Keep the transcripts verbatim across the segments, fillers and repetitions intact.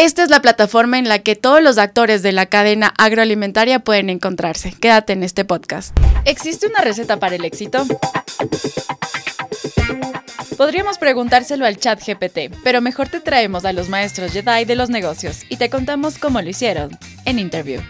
Esta es la plataforma en la que todos los actores de la cadena agroalimentaria pueden encontrarse. Quédate en este podcast. ¿Existe una receta para el éxito? Podríamos preguntárselo al chat G P T, pero mejor te traemos a los maestros Jedi de los negocios y te contamos cómo lo hicieron en Interview.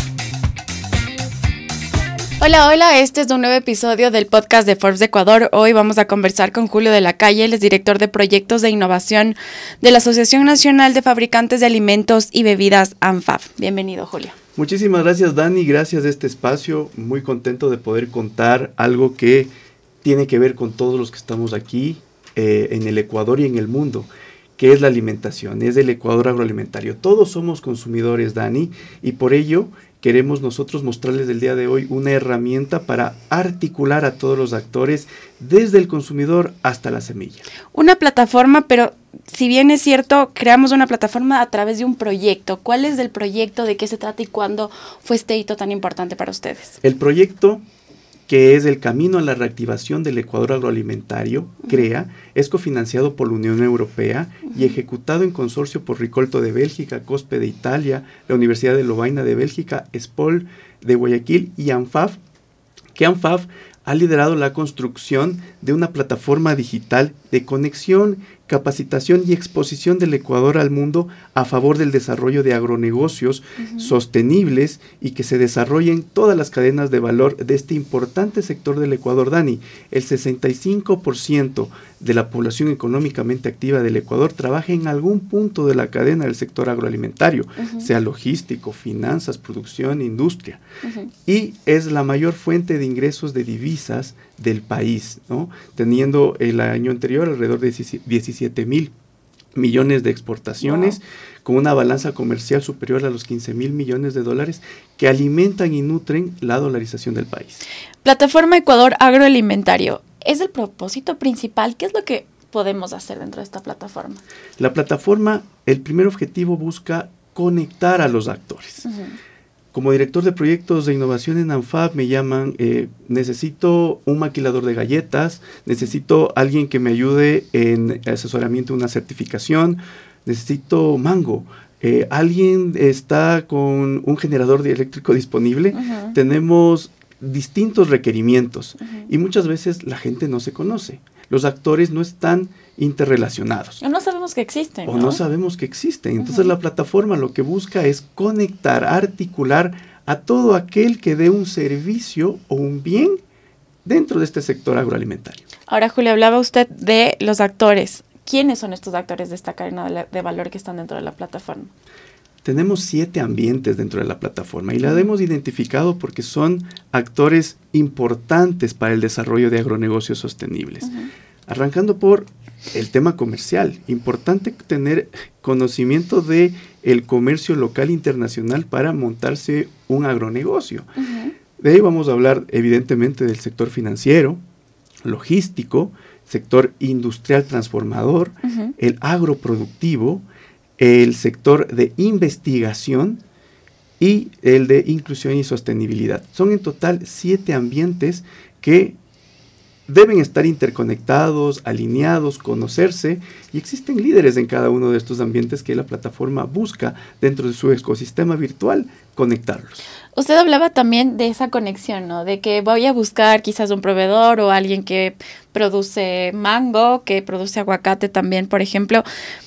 Hola, hola, este es un nuevo episodio del podcast de Forbes Ecuador. Hoy vamos a conversar con Julio de la Calle, él es director de proyectos de innovación de la Asociación Nacional de Fabricantes de Alimentos y Bebidas, ANFAB. Bienvenido, Julio. Muchísimas gracias, Dani, gracias a este espacio, muy contento de poder contar algo que tiene que ver con todos los que estamos aquí eh, en el Ecuador y en el mundo, que es la alimentación, es el Ecuador agroalimentario. Todos somos consumidores, Dani, y por ello queremos nosotros mostrarles el día de hoy una herramienta para articular a todos los actores, desde el consumidor hasta la semilla. Una plataforma, pero si bien es cierto, creamos una plataforma a través de un proyecto. ¿Cuál es el proyecto, de qué se trata y cuándo fue este hito tan importante para ustedes? El proyecto, que es el Camino a la Reactivación del Ecuador Agroalimentario, uh-huh. CREA, es cofinanciado por la Unión Europea uh-huh. y ejecutado en consorcio por Ricolto de Bélgica, COSPE de Italia, la Universidad de Lovaina de Bélgica, ESPOL de Guayaquil y ANFAB, que ANFAB ha liderado la construcción de una plataforma digital de conexión, capacitación y exposición del Ecuador al mundo a favor del desarrollo de agronegocios uh-huh. sostenibles y que se desarrollen todas las cadenas de valor de este importante sector del Ecuador, Dani. El sesenta y cinco por ciento de la población económicamente activa del Ecuador trabaja en algún punto de la cadena del sector agroalimentario, uh-huh. sea logístico, finanzas, producción, industria. Uh-huh. Y es la mayor fuente de ingresos de divisas del país, ¿no? Teniendo el año anterior alrededor de diecisiete mil millones de exportaciones, wow. con una balanza comercial superior a los quince mil millones de dólares que alimentan y nutren la dolarización del país. Plataforma Ecuador Agroalimentario, ¿es el propósito principal? ¿Qué es lo que podemos hacer dentro de esta plataforma? La plataforma, el primer objetivo busca conectar a los actores. Uh-huh. Como director de proyectos de innovación en ANFAB me llaman, eh, necesito un maquilador de galletas, necesito alguien que me ayude en asesoramiento de una certificación, necesito mango, eh, alguien está con un generador de eléctrico disponible, uh-huh. tenemos distintos requerimientos uh-huh. y muchas veces la gente no se conoce. Los actores no están interrelacionados. O no sabemos que existen, O ¿no? no sabemos que existen. Entonces uh-huh. la plataforma lo que busca es conectar, articular a todo aquel que dé un servicio o un bien dentro de este sector agroalimentario. Ahora, Julio, hablaba usted de los actores. ¿Quiénes son estos actores de esta cadena de, de valor que están dentro de la plataforma? Tenemos siete ambientes dentro de la plataforma y la hemos identificado porque son actores importantes para el desarrollo de agronegocios sostenibles. Uh-huh. Arrancando por el tema comercial. Importante tener conocimiento de el comercio local e internacional para montarse un agronegocio. Uh-huh. De ahí vamos a hablar evidentemente del sector financiero, logístico, sector industrial transformador, uh-huh. el agroproductivo, el sector de investigación y el de inclusión y sostenibilidad. Son en total siete ambientes que deben estar interconectados, alineados, conocerse, y existen líderes en cada uno de estos ambientes que la plataforma busca dentro de su ecosistema virtual conectarlos. Usted hablaba también de esa conexión, ¿no? De que voy a buscar quizás un proveedor o alguien que produce mango, que produce aguacate también, por ejemplo.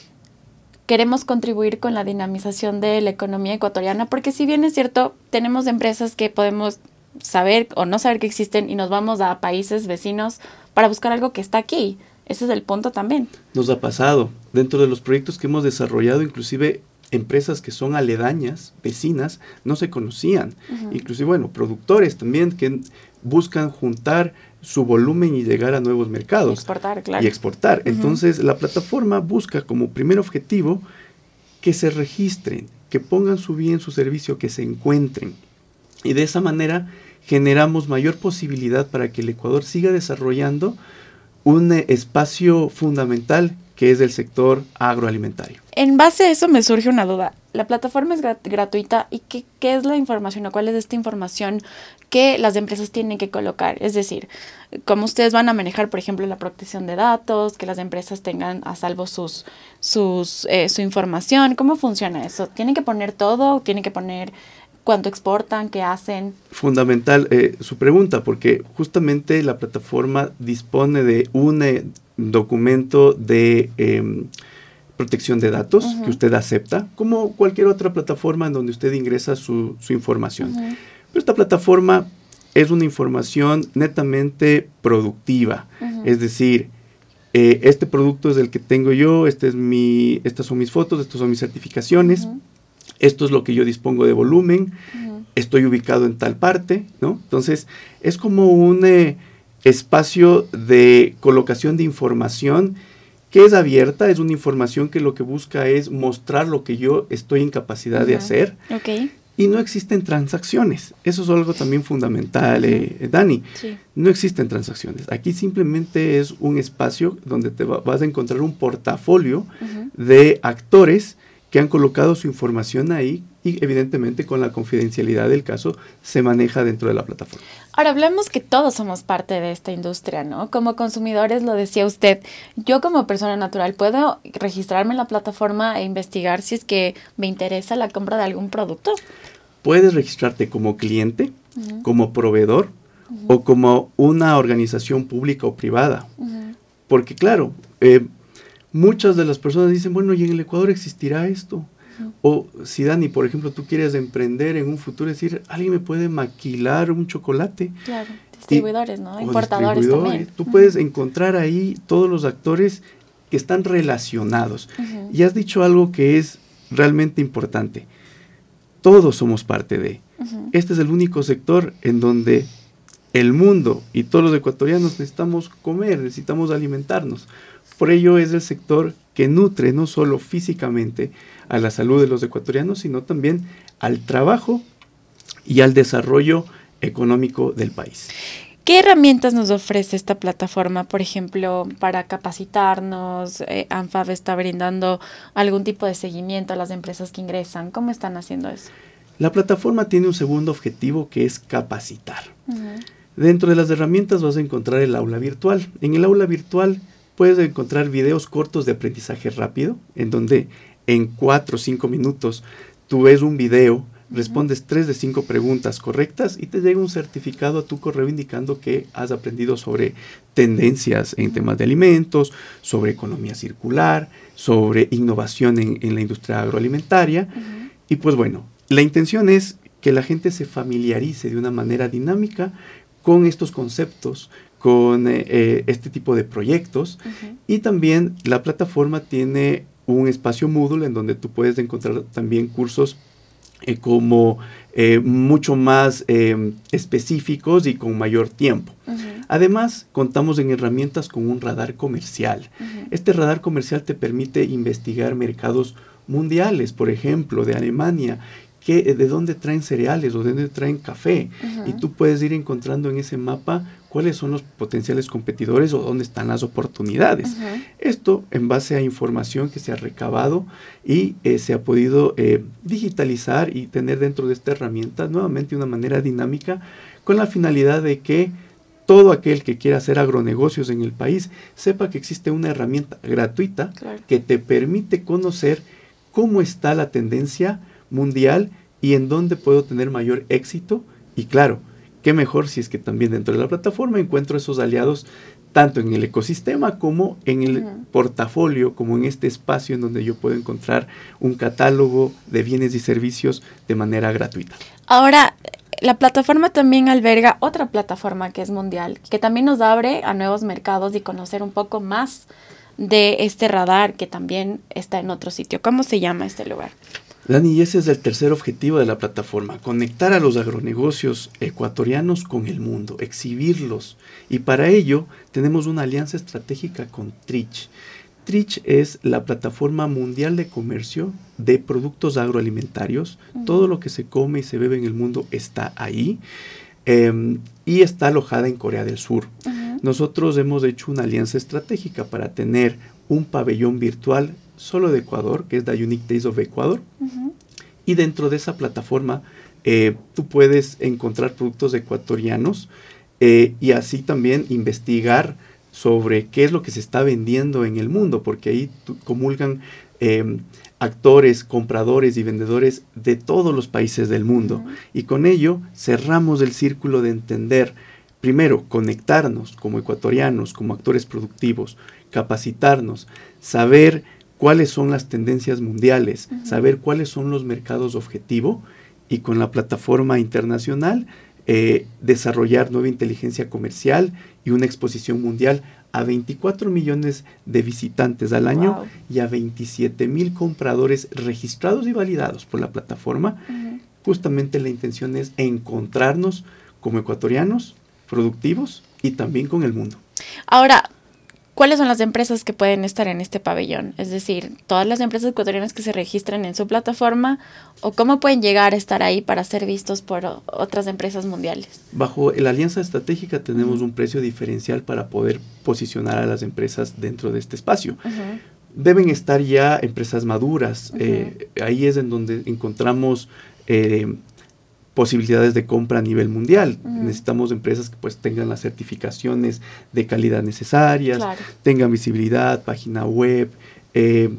Queremos contribuir con la dinamización de la economía ecuatoriana, porque si bien es cierto, tenemos empresas que podemos saber o no saber que existen y nos vamos a países vecinos para buscar algo que está aquí. Ese es el punto también. Nos ha pasado. Dentro de los proyectos que hemos desarrollado, inclusive empresas que son aledañas, vecinas, no se conocían. Uh-huh. Inclusive, bueno, productores también que buscan juntar su volumen y llegar a nuevos mercados. Y exportar, claro. Y exportar. Uh-huh. Entonces, la plataforma busca como primer objetivo que se registren, que pongan su bien, su servicio, que se encuentren. Y de esa manera generamos mayor posibilidad para que el Ecuador siga desarrollando un eh, espacio fundamental que es del sector agroalimentario. En base a eso me surge una duda. La plataforma es grat- gratuita y ¿qué, qué es la información o cuál es esta información que las empresas tienen que colocar? Es decir, cómo ustedes van a manejar, por ejemplo, la protección de datos, que las empresas tengan a salvo sus, sus, eh, su información. ¿Cómo funciona eso? ¿Tienen que poner todo? ¿Tienen que poner cuánto exportan? ¿Qué hacen? Fundamental eh, su pregunta, porque justamente la plataforma dispone de un eh, documento de eh, protección de datos uh-huh. que usted acepta, como cualquier otra plataforma en donde usted ingresa su, su información. Uh-huh. Pero esta plataforma es una información netamente productiva, uh-huh. es decir, eh, este producto es el que tengo yo, este es mi, estas son mis fotos, estas son mis certificaciones, uh-huh. esto es lo que yo dispongo de volumen, uh-huh. estoy ubicado en tal parte, ¿no? Entonces, es como un eh, espacio de colocación de información que es abierta, es una información que lo que busca es mostrar lo que yo estoy en capacidad uh-huh. de hacer. Okay. Y no existen transacciones. Eso es algo también fundamental, uh-huh. eh, Dani. Sí. No existen transacciones. Aquí simplemente es un espacio donde te va, vas a encontrar un portafolio uh-huh. de actores que han colocado su información ahí y evidentemente con la confidencialidad del caso se maneja dentro de la plataforma. Ahora hablemos que todos somos parte de esta industria, ¿no? Como consumidores, lo decía usted, yo como persona natural puedo registrarme en la plataforma e investigar si es que me interesa la compra de algún producto. Puedes registrarte como cliente, uh-huh. como proveedor uh-huh. o como una organización pública o privada. Uh-huh. Porque claro, eh, muchas de las personas dicen, bueno, ¿y en el Ecuador existirá esto? Uh-huh. O si, Dani, por ejemplo, tú quieres emprender en un futuro, decir, ¿alguien me puede maquilar un chocolate? Claro, distribuidores, y, ¿no? Importadores también. Tú uh-huh. puedes encontrar ahí todos los actores que están relacionados. Uh-huh. Y has dicho algo que es realmente importante. Todos somos parte de. Uh-huh. Este es el único sector en donde el mundo y todos los ecuatorianos necesitamos comer, necesitamos alimentarnos. Por ello es el sector que nutre no solo físicamente a la salud de los ecuatorianos, sino también al trabajo y al desarrollo económico del país. ¿Qué herramientas nos ofrece esta plataforma, por ejemplo, para capacitarnos? Eh, ANFAV está brindando algún tipo de seguimiento a las empresas que ingresan. ¿Cómo están haciendo eso? La plataforma tiene un segundo objetivo que es capacitar. Uh-huh. Dentro de las herramientas vas a encontrar el aula virtual. En el aula virtual puedes encontrar videos cortos de aprendizaje rápido, en donde en cuatro o cinco minutos tú ves un video, respondes tres de cinco preguntas correctas y te llega un certificado a tu correo indicando que has aprendido sobre tendencias en temas de alimentos, sobre economía circular, sobre innovación en, en la industria agroalimentaria. Uh-huh. Y pues bueno, la intención es que la gente se familiarice de una manera dinámica con estos conceptos, con eh, este tipo de proyectos. Uh-huh. Y también la plataforma tiene un espacio Moodle en donde tú puedes encontrar también cursos Eh, como eh, mucho más eh, específicos y con mayor tiempo. Uh-huh. Además, contamos en herramientas con un radar comercial. Uh-huh. Este radar comercial te permite investigar mercados mundiales, por ejemplo, de Alemania, que, de dónde traen cereales o de dónde traen café. Uh-huh. Y tú puedes ir encontrando en ese mapa cuáles son los potenciales competidores o dónde están las oportunidades. Uh-huh. Esto en base a información que se ha recabado y eh, se ha podido eh, digitalizar y tener dentro de esta herramienta nuevamente de una manera dinámica con la finalidad de que todo aquel que quiera hacer agronegocios en el país sepa que existe una herramienta gratuita claro. que te permite conocer cómo está la tendencia mundial y en dónde puedo tener mayor éxito. Y claro, qué mejor si es que también dentro de la plataforma encuentro esos aliados tanto en el ecosistema como en el uh-huh. portafolio, como en este espacio en donde yo puedo encontrar un catálogo de bienes y servicios de manera gratuita. Ahora, la plataforma también alberga otra plataforma que es mundial, que también nos abre a nuevos mercados y conocer un poco más de este radar que también está en otro sitio. ¿Cómo se llama este lugar? Dani, y ese es el tercer objetivo de la plataforma, conectar a los agronegocios ecuatorianos con el mundo, exhibirlos. Y para ello tenemos una alianza estratégica con Trich. Trich es la plataforma mundial de comercio de productos agroalimentarios. Uh-huh. Todo lo que se come y se bebe en el mundo está ahí eh, y está alojada en Corea del Sur. Uh-huh. Nosotros hemos hecho una alianza estratégica para tener un pabellón virtual solo de Ecuador, que es The Unique Days of Ecuador. Uh-huh. Y dentro de esa plataforma eh, tú puedes encontrar productos ecuatorianos eh, y así también investigar sobre qué es lo que se está vendiendo en el mundo, porque ahí tu, comulgan eh, actores, compradores y vendedores de todos los países del mundo. Uh-huh. Y con ello cerramos el círculo de entender, primero, conectarnos como ecuatorianos, como actores productivos, capacitarnos, saber cuáles son las tendencias mundiales, uh-huh. saber cuáles son los mercados objetivo y con la plataforma internacional eh, desarrollar nueva inteligencia comercial y una exposición mundial a veinticuatro millones de visitantes al año wow. y a veintisiete mil compradores registrados y validados por la plataforma. Uh-huh. Justamente la intención es encontrarnos como ecuatorianos productivos y también con el mundo. Ahora, ¿cuáles son las empresas que pueden estar en este pabellón? Es decir, ¿todas las empresas ecuatorianas que se registran en su plataforma o cómo pueden llegar a estar ahí para ser vistos por o- otras empresas mundiales? Bajo la alianza estratégica tenemos uh-huh. un precio diferencial para poder posicionar a las empresas dentro de este espacio. Uh-huh. Deben estar ya empresas maduras. Uh-huh. Eh, ahí es en donde encontramos eh, posibilidades de compra a nivel mundial. Uh-huh. Necesitamos empresas que pues tengan las certificaciones de calidad necesarias, claro. tengan visibilidad, página web, eh,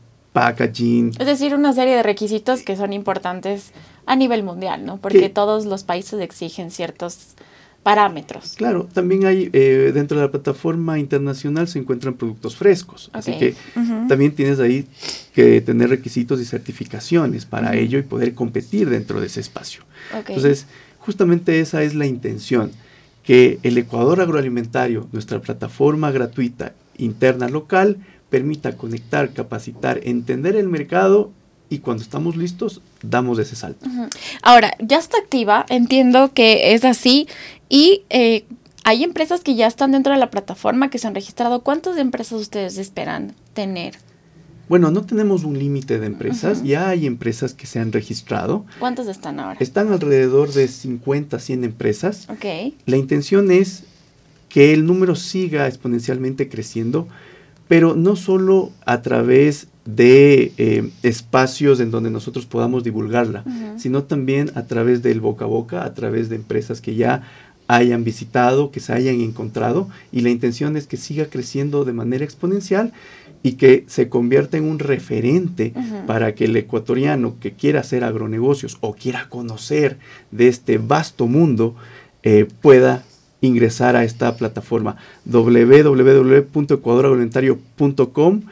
packaging. Es decir, una serie de requisitos que son importantes a nivel mundial, ¿no? Porque ¿Qué? Todos los países exigen ciertos parámetros. Claro, también hay, eh, dentro de la plataforma internacional se encuentran productos frescos, okay. así que uh-huh. también tienes ahí que tener requisitos y certificaciones para uh-huh. ello y poder competir dentro de ese espacio. Okay. Entonces, justamente esa es la intención, que el Ecuador Agroalimentario, nuestra plataforma gratuita interna local, permita conectar, capacitar, entender el mercado y cuando estamos listos, damos ese salto. Uh-huh. Ahora, ya está activa, entiendo que es así y eh, hay empresas que ya están dentro de la plataforma, que se han registrado. ¿Cuántas empresas ustedes esperan tener? Bueno, no tenemos un límite de empresas, uh-huh. ya hay empresas que se han registrado. ¿Cuántas están ahora? Están alrededor de cincuenta, cien empresas. Okay. La intención es que el número siga exponencialmente creciendo, pero no solo a través de eh, espacios en donde nosotros podamos divulgarla, uh-huh. sino también a través del boca a boca, a través de empresas que ya hayan visitado, que se hayan encontrado, y la intención es que siga creciendo de manera exponencial y que se convierta en un referente uh-huh. para que el ecuatoriano que quiera hacer agronegocios o quiera conocer de este vasto mundo eh, pueda ingresar a esta plataforma. doble u doble u doble u punto ecuador agroalimentario punto com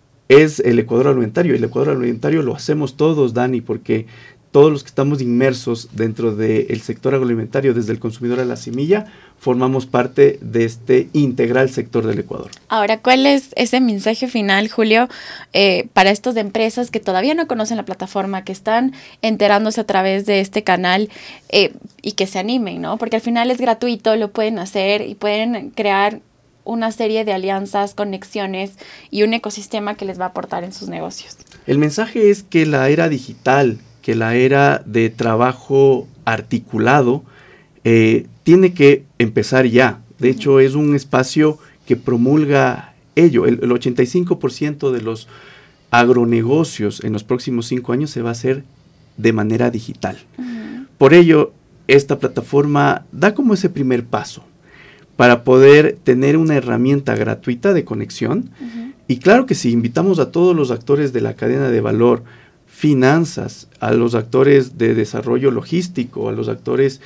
es el Ecuador Agroalimentario. El Ecuador Agroalimentario lo hacemos todos, Dani, porque todos los que estamos inmersos dentro del sector agroalimentario, desde el consumidor a la semilla, formamos parte de este integral sector del Ecuador. Ahora, ¿cuál es ese mensaje final, Julio, eh, para estas empresas que todavía no conocen la plataforma, que están enterándose a través de este canal eh, y que se animen, ¿no? Porque al final es gratuito, lo pueden hacer y pueden crear una serie de alianzas, conexiones y un ecosistema que les va a aportar en sus negocios. El mensaje es que la era digital, que la era de trabajo articulado eh, tiene que empezar ya. De hecho, es un espacio que promulga ello. El, el ochenta y cinco por ciento de los agronegocios en los próximos cinco años se va a hacer de manera digital. Uh-huh. Por ello, esta plataforma da como ese primer paso para poder tener una herramienta gratuita de conexión. Uh-huh. Y claro que sí, invitamos a todos los actores de la cadena de valor, finanzas, a los actores de desarrollo logístico, a los actores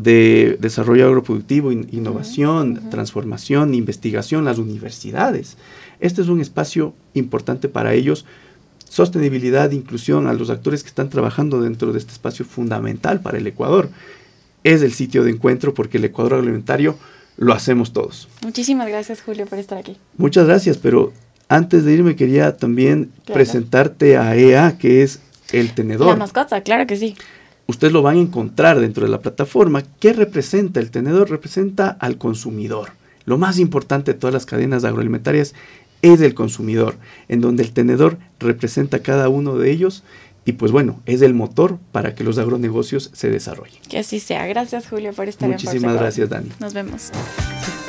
de desarrollo agroproductivo, in, innovación, uh-huh. transformación, investigación, las universidades. Este es un espacio importante para ellos. Sostenibilidad, inclusión, a los actores que están trabajando dentro de este espacio fundamental para el Ecuador. Es el sitio de encuentro porque el Ecuador Agroalimentario lo hacemos todos. Muchísimas gracias, Julio, por estar aquí. Muchas gracias, pero antes de irme quería también claro. presentarte a E A, que es el tenedor. La mascota, claro que sí. Ustedes lo van a encontrar dentro de la plataforma. ¿Qué representa el tenedor? Representa al consumidor. Lo más importante de todas las cadenas agroalimentarias es el consumidor, en donde el tenedor representa a cada uno de ellos y pues bueno, es el motor para que los agronegocios se desarrollen. Que así sea. Gracias, Julio, por estar en Muchísimas gracias, Dani. Nos vemos.